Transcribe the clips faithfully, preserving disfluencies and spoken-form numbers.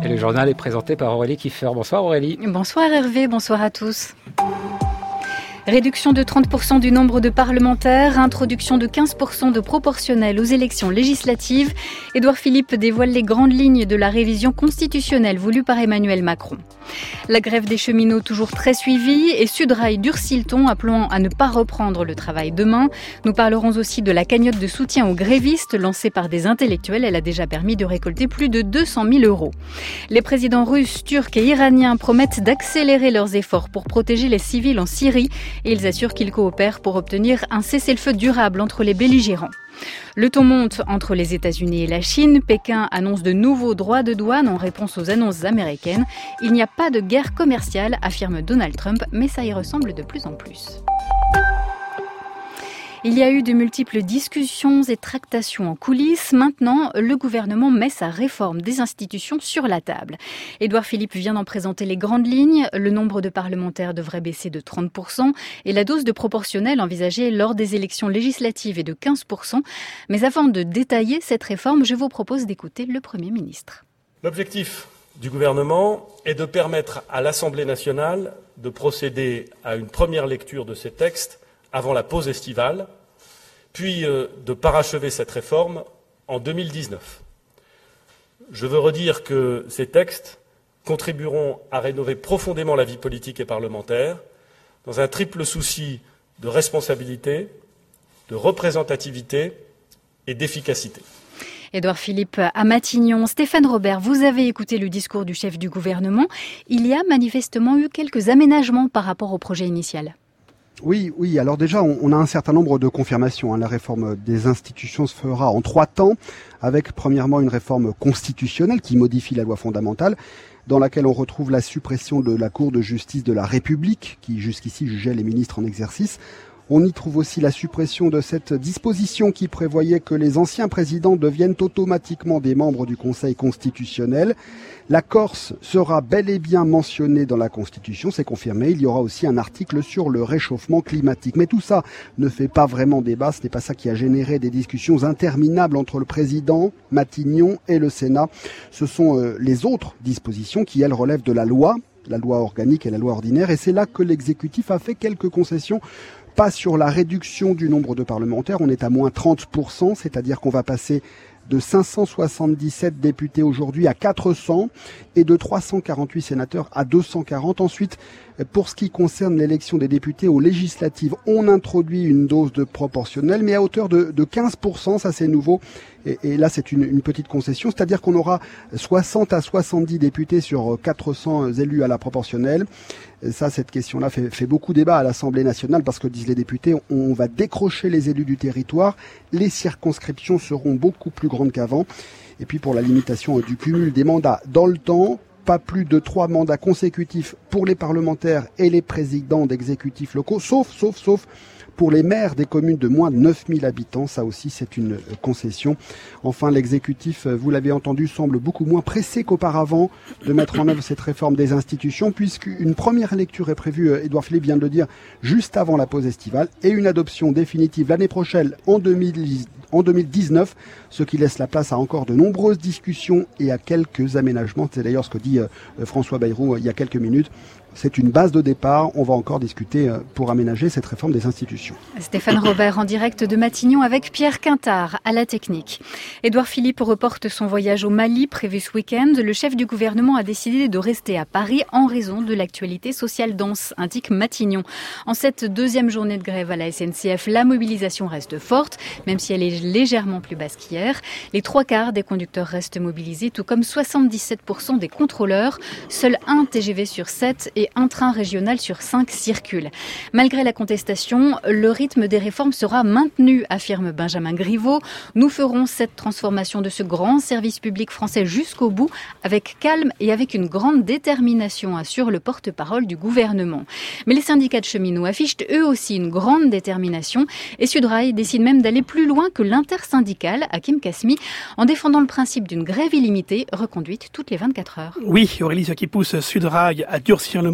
Et le journal est présenté par Aurélie Kiefer. Bonsoir Aurélie. Bonsoir Hervé, bonsoir à tous. Réduction de trente pour cent du nombre de parlementaires, introduction de quinze pour cent de proportionnel aux élections législatives. Édouard Philippe dévoile les grandes lignes de la révision constitutionnelle voulue par Emmanuel Macron. La grève des cheminots toujours très suivie et Sudrail durcit le ton, appelant à ne pas reprendre le travail demain. Nous parlerons aussi de la cagnotte de soutien aux grévistes lancée par des intellectuels. Elle a déjà permis de récolter plus de deux cent mille euros. Les présidents russes, turcs et iraniens promettent d'accélérer leurs efforts pour protéger les civils en Syrie. Et ils assurent qu'ils coopèrent pour obtenir un cessez-le-feu durable entre les belligérants. Le ton monte entre les États-Unis et la Chine. Pékin annonce de nouveaux droits de douane en réponse aux annonces américaines. Il n'y a pas de guerre commerciale, affirme Donald Trump, mais ça y ressemble de plus en plus. Il y a eu de multiples discussions et tractations en coulisses. Maintenant, le gouvernement met sa réforme des institutions sur la table. Édouard Philippe vient d'en présenter les grandes lignes. Le nombre de parlementaires devrait baisser de trente pour cent et la dose de proportionnel envisagée lors des élections législatives est de quinze pour cent. Mais avant de détailler cette réforme, je vous propose d'écouter le Premier ministre. L'objectif du gouvernement est de permettre à l'Assemblée nationale de procéder à une première lecture de ces textes avant la pause estivale, puis euh, de parachever cette réforme en deux mille dix-neuf. Je veux redire que ces textes contribueront à rénover profondément la vie politique et parlementaire dans un triple souci de responsabilité, de représentativité et d'efficacité. Édouard Philippe à Matignon. Stéphane Robert, vous avez écouté le discours du chef du gouvernement. Il y a manifestement eu quelques aménagements par rapport au projet initial. Oui, oui. Alors déjà, on, on a un certain nombre de confirmations. Hein. La réforme des institutions se fera en trois temps, avec premièrement une réforme constitutionnelle qui modifie la loi fondamentale, dans laquelle on retrouve la suppression de la Cour de justice de la République, qui jusqu'ici jugeait les ministres en exercice. On y trouve aussi la suppression de cette disposition qui prévoyait que les anciens présidents deviennent automatiquement des membres du Conseil constitutionnel. La Corse sera bel et bien mentionnée dans la Constitution, c'est confirmé. Il y aura aussi un article sur le réchauffement climatique. Mais tout ça ne fait pas vraiment débat. Ce n'est pas ça qui a généré des discussions interminables entre le président Matignon et le Sénat. Ce sont euh, les autres dispositions qui, elles, relèvent de la loi, la loi organique et la loi ordinaire. Et c'est là que l'exécutif a fait quelques concessions. Pas sur la réduction du nombre de parlementaires, on est à moins trente pour cent, c'est-à-dire qu'on va passer de cinq cent soixante-dix-sept députés aujourd'hui à quatre cents et de trois cent quarante-huit sénateurs à deux cent quarante. Ensuite, pour ce qui concerne l'élection des députés aux législatives, on introduit une dose de proportionnelle, mais à hauteur de, de quinze pour cent, ça c'est nouveau. Et, et là, c'est une, une petite concession, c'est-à-dire qu'on aura soixante à soixante-dix députés sur quatre cents élus à la proportionnelle. Et ça, cette question-là fait, fait beaucoup débat à l'Assemblée nationale parce que, disent les députés, on va décrocher les élus du territoire. Les circonscriptions seront beaucoup plus grandes qu'avant. Et puis pour la limitation du cumul des mandats dans le temps, pas plus de trois mandats consécutifs pour les parlementaires et les présidents d'exécutifs locaux, sauf, sauf, sauf pour les maires des communes de moins de neuf mille habitants. Ça aussi, c'est une concession. Enfin, l'exécutif, vous l'avez entendu, semble beaucoup moins pressé qu'auparavant de mettre en œuvre cette réforme des institutions, puisqu'une première lecture est prévue, Édouard Philippe vient de le dire, juste avant la pause estivale, et une adoption définitive l'année prochaine, en deux mille dix-neuf, ce qui laisse la place à encore de nombreuses discussions et à quelques aménagements. C'est d'ailleurs ce que dit euh, François Bayrou euh, il y a quelques minutes. C'est une base de départ. On va encore discuter pour aménager cette réforme des institutions. Stéphane Robert en direct de Matignon avec Pierre Quintard à la technique. Édouard Philippe reporte son voyage au Mali prévu ce week-end. Le chef du gouvernement a décidé de rester à Paris en raison de l'actualité sociale dense, indique Matignon. En cette deuxième journée de grève à la S N C F, la mobilisation reste forte, même si elle est légèrement plus basse qu'hier. Les trois quarts des conducteurs restent mobilisés, tout comme soixante-dix-sept pour cent des contrôleurs. Seul un T G V sur sept et un train régional sur cinq circule. Malgré la contestation, le rythme des réformes sera maintenu, affirme Benjamin Griveaux. Nous ferons cette transformation de ce grand service public français jusqu'au bout, avec calme et avec une grande détermination, assure le porte-parole du gouvernement. Mais les syndicats de cheminots affichent eux aussi une grande détermination et Sudrail décide même d'aller plus loin que l'intersyndicale, Hakim Kasmi, en défendant le principe d'une grève illimitée, reconduite toutes les vingt-quatre heures. Oui, Aurélie, ce qui pousse Sudrail à durcir le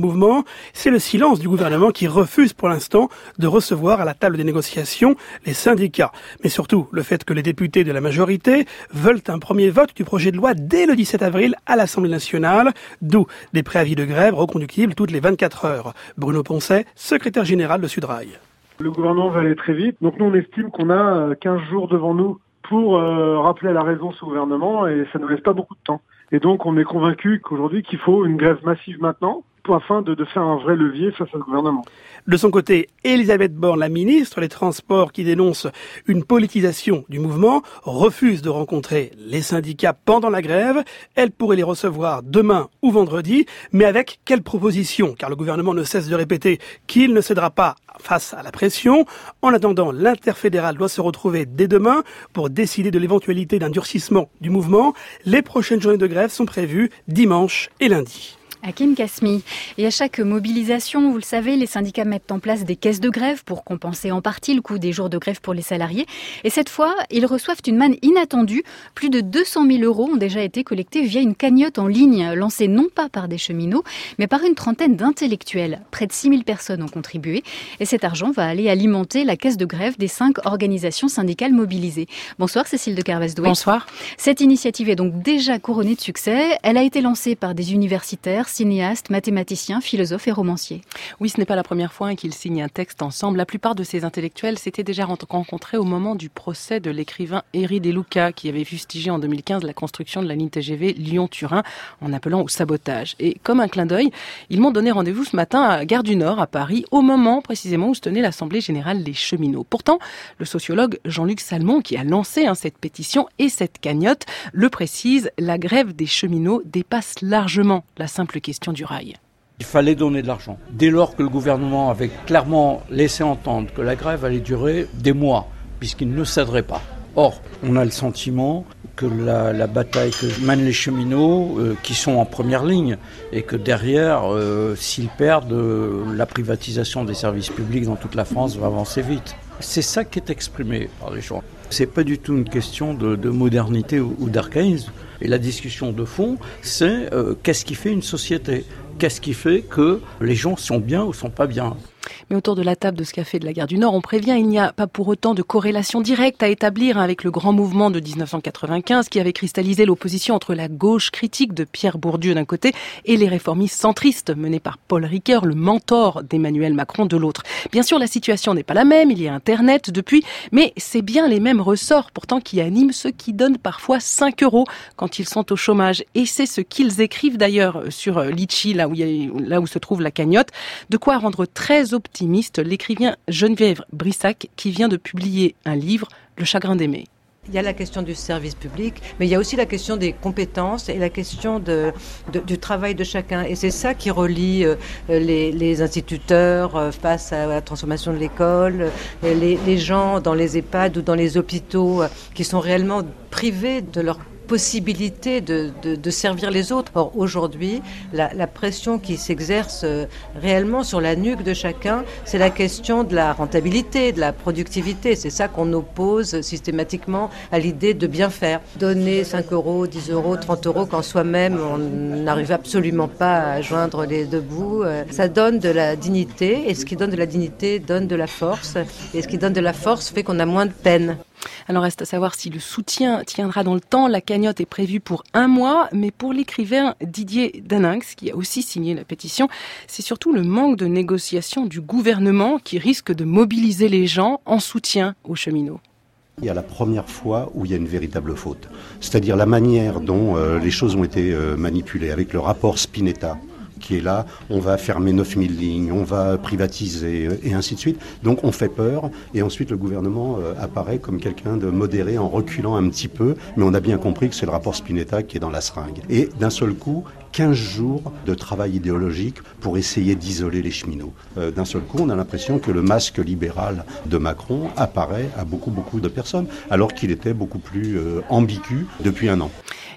mouvement, c'est le silence du gouvernement qui refuse pour l'instant de recevoir à la table des négociations les syndicats. Mais surtout, le fait que les députés de la majorité veulent un premier vote du projet de loi dès le dix-sept avril à l'Assemblée nationale, d'où des préavis de grève reconductibles toutes les vingt-quatre heures. Bruno Poncet, secrétaire général de Sudrail. Le gouvernement va aller très vite, donc nous on estime qu'on a quinze jours devant nous pour euh, rappeler à la raison ce gouvernement et ça ne nous laisse pas beaucoup de temps. Et donc on est convaincu qu'aujourd'hui qu'il faut une grève massive maintenant afin de, de faire un vrai levier face à ce gouvernement. De son côté, Elisabeth Borne, la ministre des Transports, qui dénonce une politisation du mouvement, refuse de rencontrer les syndicats pendant la grève. Elle pourrait les recevoir demain ou vendredi, mais avec quelle proposition ? Car le gouvernement ne cesse de répéter qu'il ne cédera pas face à la pression. En attendant, l'interfédéral doit se retrouver dès demain pour décider de l'éventualité d'un durcissement du mouvement. Les prochaines journées de grève sont prévues dimanche et lundi. Hakim Kasmi. Et à chaque mobilisation, vous le savez, les syndicats mettent en place des caisses de grève pour compenser en partie le coût des jours de grève pour les salariés. Et cette fois, ils reçoivent une manne inattendue. Plus de deux cent mille euros ont déjà été collectés via une cagnotte en ligne, lancée non pas par des cheminots, mais par une trentaine d'intellectuels. Près de six mille personnes ont contribué. Et cet argent va aller alimenter la caisse de grève des cinq organisations syndicales mobilisées. Bonsoir Cécile de Carvesdoué. Bonsoir. Cette initiative est donc déjà couronnée de succès. Elle a été lancée par des universitaires, cinéastes, mathématiciens, philosophes et romanciers. Oui, ce n'est pas la première fois qu'ils signent un texte ensemble. La plupart de ces intellectuels s'étaient déjà rencontrés au moment du procès de l'écrivain Eri De Luca, qui avait fustigé en deux mille quinze la construction de la ligne T G V Lyon-Turin en appelant au sabotage. Et comme un clin d'œil, ils m'ont donné rendez-vous ce matin à Gare du Nord, à Paris, au moment précisément où se tenait l'Assemblée générale des cheminots. Pourtant, le sociologue Jean-Luc Salmon, qui a lancé hein, cette pétition et cette cagnotte, le précise, la grève des cheminots dépasse largement la simple question du rail. Il fallait donner de l'argent. Dès lors que le gouvernement avait clairement laissé entendre que la grève allait durer des mois, puisqu'il ne céderait pas. Or, on a le sentiment que la, la bataille que mènent les cheminots, euh, qui sont en première ligne, et que derrière, euh, s'ils perdent, euh, la privatisation des services publics dans toute la France va avancer vite. C'est ça qui est exprimé par les gens. C'est pas du tout une question de, de modernité ou, ou d'archaïsme. Et la discussion de fond, c'est euh, qu'est-ce qui fait une société ? Qu'est-ce qui fait que les gens sont bien ou sont pas bien ? Mais autour de la table de ce café de la Gare du Nord, on prévient, il n'y a pas pour autant de corrélation directe à établir avec le grand mouvement de dix-neuf cent quatre-vingt-quinze qui avait cristallisé l'opposition entre la gauche critique de Pierre Bourdieu d'un côté et les réformistes centristes menés par Paul Ricoeur, le mentor d'Emmanuel Macron de l'autre. Bien sûr, la situation n'est pas la même, il y a Internet depuis, mais c'est bien les mêmes ressorts pourtant qui animent ceux qui donnent parfois cinq euros quand ils sont au chômage. Et c'est ce qu'ils écrivent d'ailleurs sur Litchi, là où, il y a, là où se trouve la cagnotte, de quoi rendre très optimiste l'écrivain Geneviève Brissac qui vient de publier un livre, Le chagrin d'aimer. Il y a la question du service public, mais il y a aussi la question des compétences et la question de, de, du travail de chacun. Et c'est ça qui relie euh, les, les instituteurs euh, face à la transformation de l'école, euh, les, les gens dans les EHPAD ou dans les hôpitaux euh, qui sont réellement privés de leur possibilité de, de, de servir les autres. Or, aujourd'hui, la, la pression qui s'exerce réellement sur la nuque de chacun, c'est la question de la rentabilité, de la productivité. C'est ça qu'on oppose systématiquement à l'idée de bien faire. Donner cinq euros, dix euros, trente euros quand soi-même on n'arrive absolument pas à joindre les deux bouts, ça donne de la dignité, et ce qui donne de la dignité donne de la force, et ce qui donne de la force fait qu'on a moins de peine. Alors reste à savoir si le soutien tiendra dans le temps. La cagnotte est prévue pour un mois, mais pour l'écrivain Didier Daninx, qui a aussi signé la pétition, c'est surtout le manque de négociation du gouvernement qui risque de mobiliser les gens en soutien aux cheminots. Il y a la première fois où il y a une véritable faute, c'est-à-dire la manière dont euh, les choses ont été euh, manipulées avec le rapport Spinetta qui est là, on va fermer neuf mille lignes, on va privatiser et ainsi de suite. Donc on fait peur et ensuite le gouvernement euh, apparaît comme quelqu'un de modéré en reculant un petit peu, mais on a bien compris que c'est le rapport Spinetta qui est dans la seringue. Et d'un seul coup, quinze jours de travail idéologique pour essayer d'isoler les cheminots. Euh, d'un seul coup, on a l'impression que le masque libéral de Macron apparaît à beaucoup, beaucoup de personnes, alors qu'il était beaucoup plus euh, ambigu depuis un an.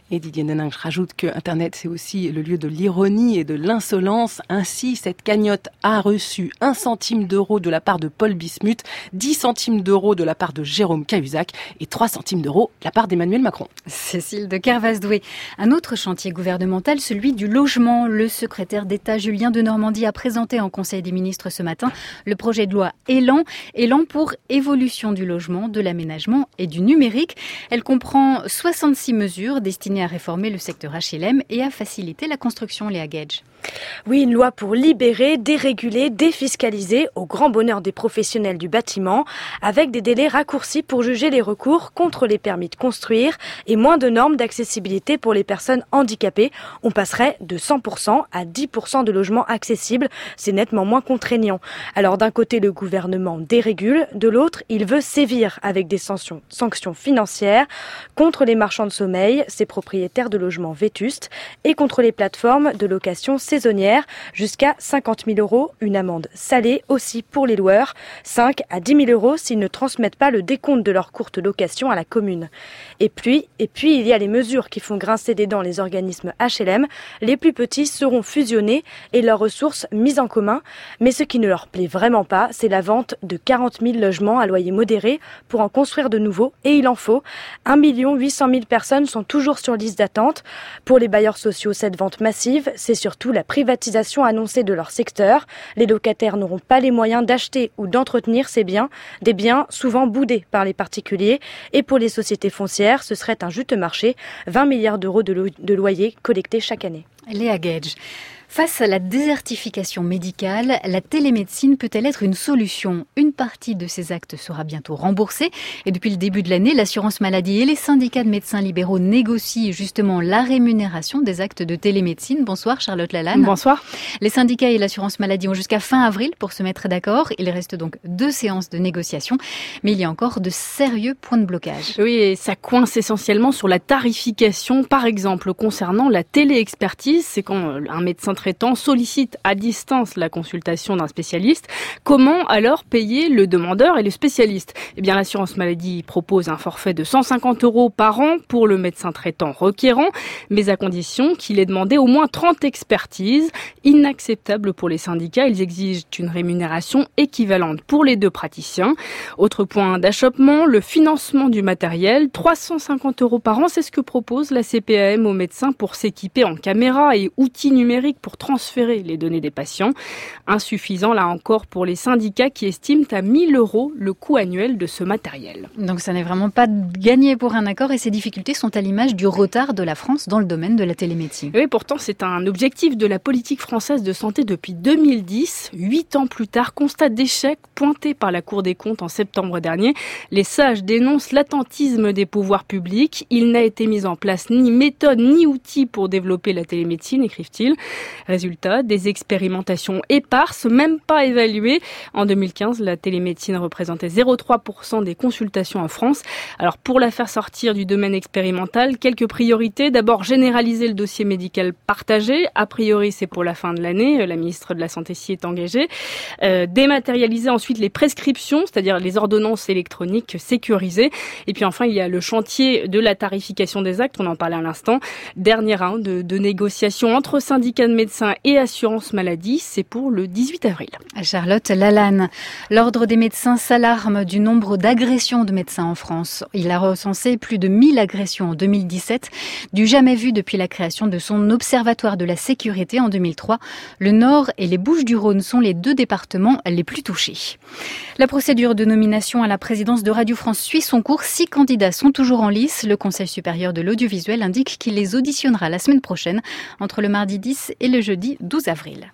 Et Didier Denin, je rajoute que Internet, c'est aussi le lieu de l'ironie et de l'insolence. Ainsi, cette cagnotte a reçu un centime d'euro de la part de Paul Bismuth, dix centimes d'euros de la part de Jérôme Cahuzac et trois centimes d'euros de la part d'Emmanuel Macron. Cécile de Kervasdoué. Un autre chantier gouvernemental, celui du logement. Le secrétaire d'État Julien Denormandie a présenté en Conseil des ministres ce matin le projet de loi Élan. Élan pour évolution du logement, de l'aménagement et du numérique. Elle comprend soixante-six mesures destinées à réformer le secteur H L M et à faciliter la construction. Léa Gage. Oui, une loi pour libérer, déréguler, défiscaliser au grand bonheur des professionnels du bâtiment, avec des délais raccourcis pour juger les recours contre les permis de construire et moins de normes d'accessibilité pour les personnes handicapées. On passerait de cent pour cent à dix pour cent de logements accessibles. C'est nettement moins contraignant. Alors d'un côté, le gouvernement dérégule, de l'autre, il veut sévir avec des sanctions, sanctions financières contre les marchands de sommeil, ces propriétaires de logements vétustes, et contre les plateformes de location saisonnière, jusqu'à cinquante mille euros, une amende salée aussi pour les loueurs, cinq à dix mille euros s'ils ne transmettent pas le décompte de leur courte location à la commune. Et puis, et puis il y a les mesures qui font grincer des dents les organismes H L M. Les plus petits seront fusionnés et leurs ressources mises en commun. Mais ce qui ne leur plaît vraiment pas, c'est la vente de quarante mille logements à loyer modéré pour en construire de nouveaux, et il en faut. un million huit cent mille personnes sont toujours sur liste d'attente. Pour les bailleurs sociaux, cette vente massive, c'est surtout la privatisation annoncée de leur secteur. Les locataires n'auront pas les moyens d'acheter ou d'entretenir ces biens, des biens souvent boudés par les particuliers. Et pour les sociétés foncières, ce serait un juteux marché, vingt milliards d'euros de, lo- de loyers collectés chaque année. Léa Gage. Face à la désertification médicale, la télémédecine peut-elle être une solution ? Une partie de ces actes sera bientôt remboursée. Et depuis le début de l'année, l'assurance maladie et les syndicats de médecins libéraux négocient justement la rémunération des actes de télémédecine. Bonsoir Charlotte Lalanne. Bonsoir. Les syndicats et l'assurance maladie ont jusqu'à fin avril pour se mettre d'accord. Il reste donc deux séances de négociation. Mais il y a encore de sérieux points de blocage. Oui, et ça coince essentiellement sur la tarification. Par exemple, concernant la téléexpertise, c'est quand un médecin traitant sollicite à distance la consultation d'un spécialiste. Comment alors payer le demandeur et le spécialiste ? Eh bien, l'assurance maladie propose un forfait de cent cinquante euros par an pour le médecin traitant requérant, mais à condition qu'il ait demandé au moins trente expertises. Inacceptable pour les syndicats, ils exigent une rémunération équivalente pour les deux praticiens. Autre point d'achoppement, le financement du matériel. trois cent cinquante euros par an, c'est ce que propose la C P A M aux médecins pour s'équiper en caméras et outils numériques pour transférer les données des patients. Insuffisant là encore pour les syndicats qui estiment à mille euros le coût annuel de ce matériel. Donc ça n'est vraiment pas gagné pour un accord et ces difficultés sont à l'image du retard de la France dans le domaine de la télémédecine. Oui, pourtant c'est un objectif de la politique française de santé depuis deux mille dix. Huit ans plus tard, constat d'échec pointé par la Cour des comptes en septembre dernier. Les sages dénoncent l'attentisme des pouvoirs publics. Il n'a été mis en place ni méthode ni outil pour développer la télémédecine, écrivent-ils. Résultat, des expérimentations éparses, même pas évaluées. En deux mille quinze, la télémédecine représentait zéro virgule trois pour cent des consultations en France. Alors pour la faire sortir du domaine expérimental, quelques priorités. D'abord, généraliser le dossier médical partagé. A priori, c'est pour la fin de l'année. La ministre de la Santé s'y est engagée. Euh, dématérialiser ensuite les prescriptions, c'est-à-dire les ordonnances électroniques sécurisées. Et puis enfin, il y a le chantier de la tarification des actes. On en parlait à l'instant. Dernier round de, de négociations entre syndicats de médecins et assurance maladie, c'est pour le dix-huit avril. Charlotte Lalanne, l'Ordre des médecins s'alarme du nombre d'agressions de médecins en France. Il a recensé plus de mille agressions en deux mille dix-sept, du jamais vu depuis la création de son observatoire de la sécurité en deux mille trois. Le Nord et les Bouches-du-Rhône sont les deux départements les plus touchés. La procédure de nomination à la présidence de Radio France suit son cours. Six candidats sont toujours en lice. Le Conseil supérieur de l'audiovisuel indique qu'il les auditionnera la semaine prochaine, entre le mardi dix et le jeudi douze avril.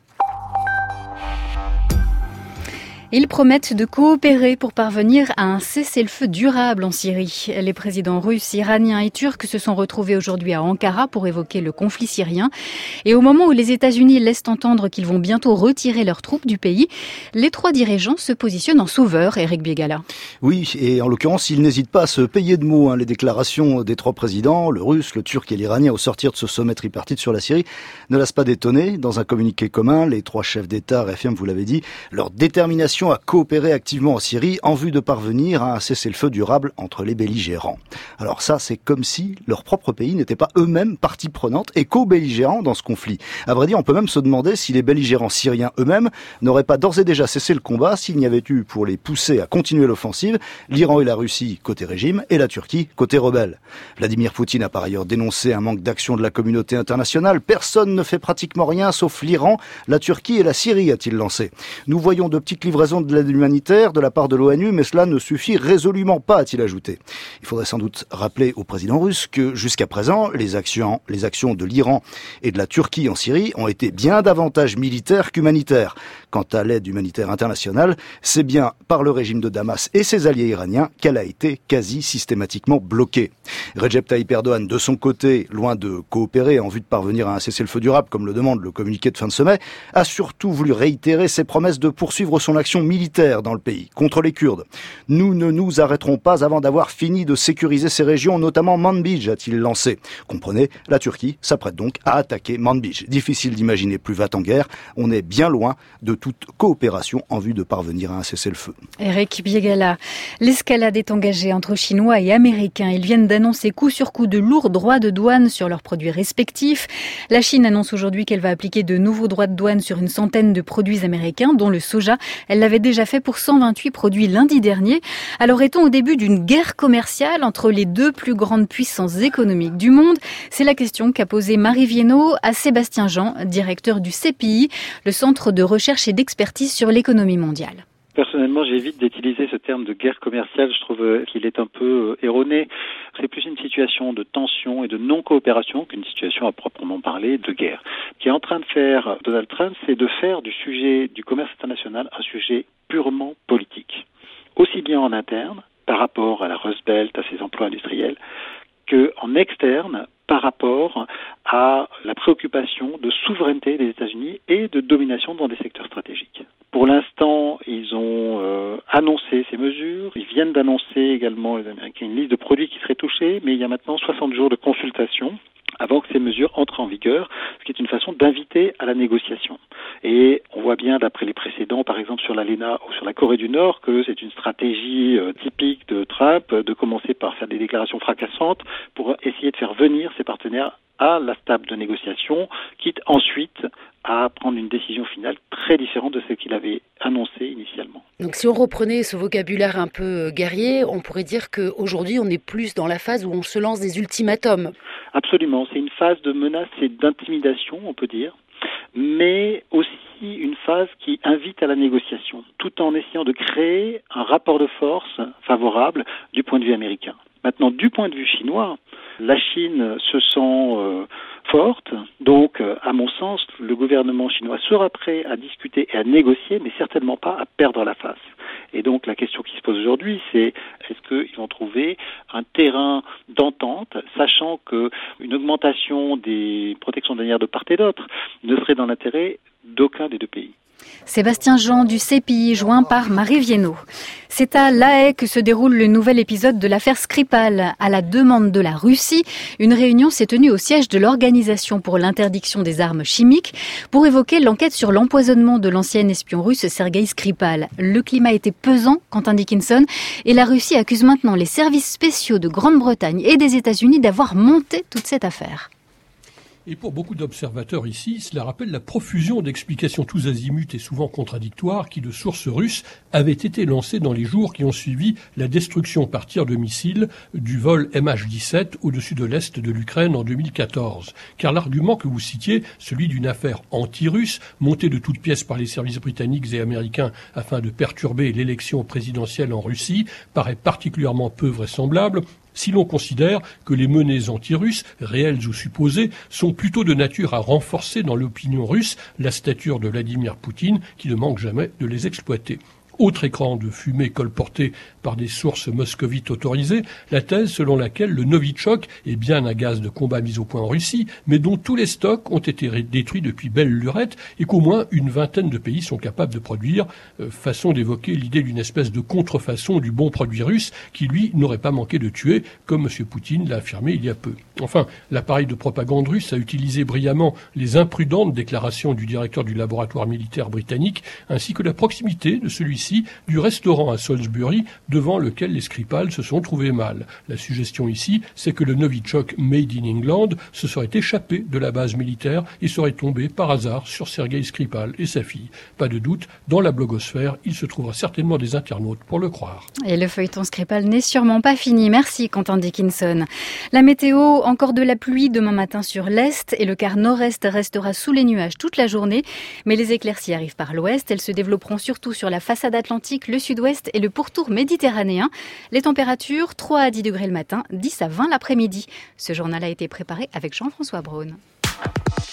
Ils promettent de coopérer pour parvenir à un cessez-le-feu durable en Syrie. Les présidents russes, iraniens et turcs se sont retrouvés aujourd'hui à Ankara pour évoquer le conflit syrien. Et au moment où les États-Unis laissent entendre qu'ils vont bientôt retirer leurs troupes du pays, les trois dirigeants se positionnent en sauveurs, Éric Biégala. Oui, et en l'occurrence, ils n'hésitent pas à se payer de mots. Hein. Les déclarations des trois présidents, le russe, le turc et l'iranien, au sortir de ce sommet tripartite sur la Syrie, ne laissent pas d'étonner. Dans un communiqué commun, les trois chefs d'État réaffirment, vous l'avez dit, leur détermination l'invitation à coopérer activement en Syrie en vue de parvenir à un cessez-le-feu durable entre les belligérants. Alors ça, c'est comme si leur propre pays n'était pas eux-mêmes partie prenante et co-belligérants dans ce conflit. À vrai dire, on peut même se demander si les belligérants syriens eux-mêmes n'auraient pas d'ores et déjà cessé le combat s'il n'y avait eu, pour les pousser à continuer l'offensive, l'Iran et la Russie côté régime et la Turquie côté rebelle. Vladimir Poutine a par ailleurs dénoncé un manque d'action de la communauté internationale. Personne ne fait pratiquement rien sauf l'Iran, la Turquie et la Syrie, a-t-il lancé. Nous voyons de petites livraisons de l'aide humanitaire de la part de l'ONU, mais cela ne suffit résolument pas, a-t-il ajouté. Il faudrait sans doute rappeler au président russe que jusqu'à présent, les actions, les actions de l'Iran et de la Turquie en Syrie ont été bien davantage militaires qu'humanitaires. Quant à l'aide humanitaire internationale, c'est bien par le régime de Damas et ses alliés iraniens qu'elle a été quasi systématiquement bloquée. Recep Tayyip Erdogan, de son côté, loin de coopérer en vue de parvenir à un cessez-le-feu durable, comme le demande le communiqué de fin de sommet, a surtout voulu réitérer ses promesses de poursuivre son action militaire dans le pays, contre les Kurdes. Nous ne nous arrêterons pas avant d'avoir fini de sécuriser ces régions, notamment Manbij, a-t-il lancé. Comprenez, la Turquie s'apprête donc à attaquer Manbij. Difficile d'imaginer plus va-t-en-guerre, on est bien loin de toute coopération en vue de parvenir à un cessez-le-feu. Eric Biegala, l'escalade est engagée entre Chinois et Américains. Ils viennent d'annoncer coup sur coup de lourds droits de douane sur leurs produits respectifs. La Chine annonce aujourd'hui qu'elle va appliquer de nouveaux droits de douane sur une centaine de produits américains, dont le soja. Elle l'avait déjà fait pour cent vingt-huit produits lundi dernier. Alors est-on au début d'une guerre commerciale entre les deux plus grandes puissances économiques du monde? C'est la question qu'a posée Marie Viennot à Sébastien Jean, directeur du C P I, le Centre de recherche et d'expertise sur l'économie mondiale. Personnellement, j'évite d'utiliser ce terme de guerre commerciale. Je trouve qu'il est un peu erroné. C'est plus une situation de tension et de non-coopération qu'une situation à proprement parler de guerre. Ce qu'est en train de faire Donald Trump, c'est de faire du sujet du commerce international un sujet purement politique. Aussi bien en interne, par rapport à la Rust Belt, à ses emplois industriels, qu'en externe, par rapport à la préoccupation de souveraineté des États-Unis et de domination dans des secteurs stratégiques. Pour l'instant, ils ont euh, annoncé ces mesures. Ils viennent d'annoncer également, les Américains, une liste de produits qui seraient touchés, mais il y a maintenant soixante jours de consultation avant que ces mesures entrent en vigueur, ce qui est une façon d'inviter à la négociation. Et on voit bien, d'après les précédents, par exemple sur l'A L E N A ou sur la Corée du Nord, que c'est une stratégie euh, typique de Trump de commencer par faire des déclarations fracassantes pour essayer de faire venir ses partenaires à la table de négociation, quitte ensuite à prendre une décision finale très différente de ce qu'il avait annoncé initialement. Donc si on reprenait ce vocabulaire un peu guerrier, on pourrait dire qu'aujourd'hui on est plus dans la phase où on se lance des ultimatums. Absolument, c'est une phase de menace et d'intimidation, on peut dire, mais aussi une phase qui invite à la négociation, tout en essayant de créer un rapport de force favorable du point de vue américain. Maintenant, du point de vue chinois, la Chine se sent euh, forte, donc euh, à mon sens, le gouvernement chinois sera prêt à discuter et à négocier, mais certainement pas à perdre la face. Et donc la question qui se pose aujourd'hui, c'est est-ce qu'ils vont trouver un terrain d'entente, sachant qu'une augmentation des protections douanières de part et d'autre ne serait dans l'intérêt d'aucun des deux pays. Sébastien Jean du C P I, joint par Marie Viennot. C'est à La Haye que se déroule le nouvel épisode de l'affaire Skripal. À la demande de la Russie, une réunion s'est tenue au siège de l'Organisation pour l'interdiction des armes chimiques pour évoquer l'enquête sur l'empoisonnement de l'ancien espion russe Sergueï Skripal. Le climat était pesant, Quentin Dickinson, et la Russie accuse maintenant les services spéciaux de Grande-Bretagne et des États-Unis d'avoir monté toute cette affaire. Et pour beaucoup d'observateurs ici, cela rappelle la profusion d'explications tous azimuts et souvent contradictoires qui, de sources russes, avaient été lancées dans les jours qui ont suivi la destruction par tir de missiles du vol M H dix-sept au-dessus de l'Est de l'Ukraine en deux mille quatorze. Car l'argument que vous citiez, celui d'une affaire anti-russe, montée de toutes pièces par les services britanniques et américains afin de perturber l'élection présidentielle en Russie, paraît particulièrement peu vraisemblable, si l'on considère que les menées anti-russes, réelles ou supposées, sont plutôt de nature à renforcer dans l'opinion russe la stature de Vladimir Poutine, qui ne manque jamais de les exploiter. Autre écran de fumée colporté par des sources moscovites autorisées, la thèse selon laquelle le Novichok est bien un gaz de combat mis au point en Russie, mais dont tous les stocks ont été détruits depuis belle lurette et qu'au moins une vingtaine de pays sont capables de produire, euh, façon d'évoquer l'idée d'une espèce de contrefaçon du bon produit russe qui, lui, n'aurait pas manqué de tuer, comme M. Poutine l'a affirmé il y a peu. Enfin, l'appareil de propagande russe a utilisé brillamment les imprudentes déclarations du directeur du laboratoire militaire britannique, ainsi que la proximité de celui-ci ici du restaurant à Salisbury devant lequel les Skripal se sont trouvés mal. La suggestion ici, c'est que le Novichok Made in England se serait échappé de la base militaire et serait tombé par hasard sur Sergei Skripal et sa fille. Pas de doute, dans la blogosphère, il se trouvera certainement des internautes pour le croire. Et le feuilleton Skripal n'est sûrement pas fini. Merci Quentin Dickinson. La météo, encore de la pluie demain matin sur l'Est et le quart nord-est restera sous les nuages toute la journée. Mais les éclaircies arrivent par l'Ouest. Elles se développeront surtout sur la façade atlantique, le Sud-Ouest et le pourtour méditerranéen. Les températures, trois à dix degrés le matin, dix à vingt l'après-midi. Ce journal a été préparé avec Jean-François Braun.